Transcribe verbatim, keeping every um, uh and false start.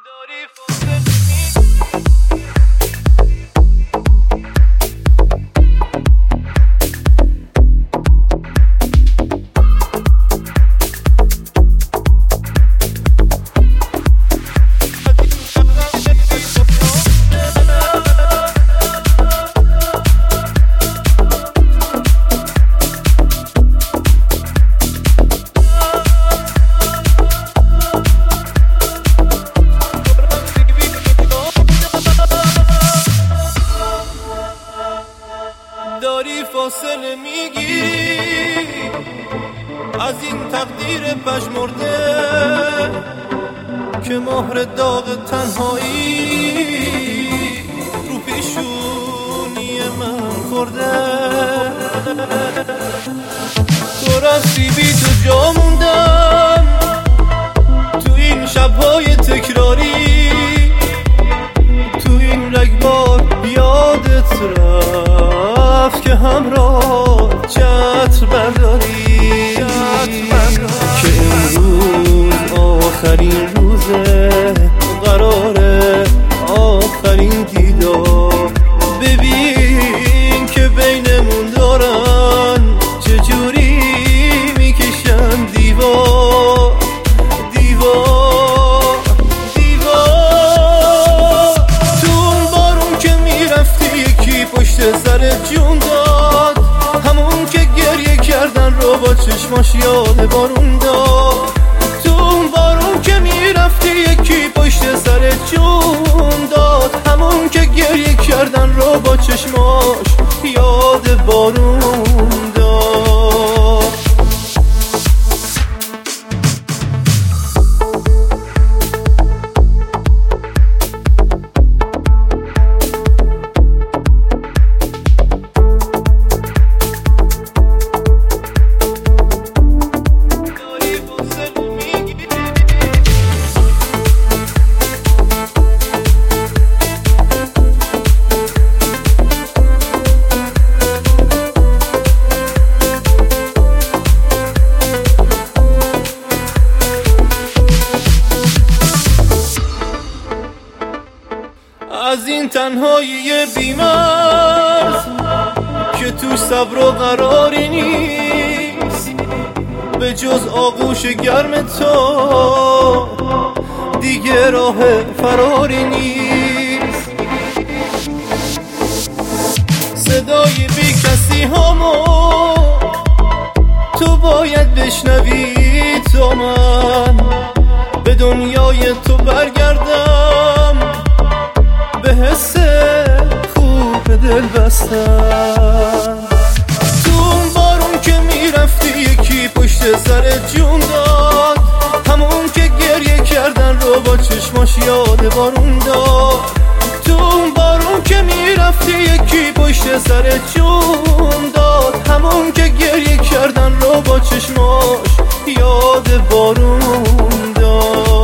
داری فاصله میگیری از این تقدیر پژمرده که مهر داغ تنهایی رو پیشونی من خورده. تو رفتی بی تو جا موندم تو این شبهای تکراری، تو این رگبار یادت رفت که همراه چتر برداری، که امروز آخرین روزه قراره آخرین دیدار. ببین که بینمون دارن چجوری میکشن دیوار دیوار دیوار. تو اون بارون که میرفتی یکی پشت سرت جون داد، همون که گریه کردن رو با چشماش یاد بارون داد. تو اون بارون که میرفتی یکی پشت سرت جون داد، همون که گریه کردن رو با چشماش یاد بارون داد. از این تنهایی بی‌مرز که توش صبر و قراری نیست، به جز آغوش گرم تو دیگه راه فراری نیست. صدای بی کسی همو تو باید بشنوی تا من به دنیای تو برگردم، به حس خوب دل بستم. تو اون بارون که میرفتی یکی پشت سرت جون داد، همون که گریه کردن رو با چشماش یاد بارون داد. تو اون بارون که میرفتی یکی پشت سرت جون داد، همون که گریه کردن رو با چشماش یاد بارون داد.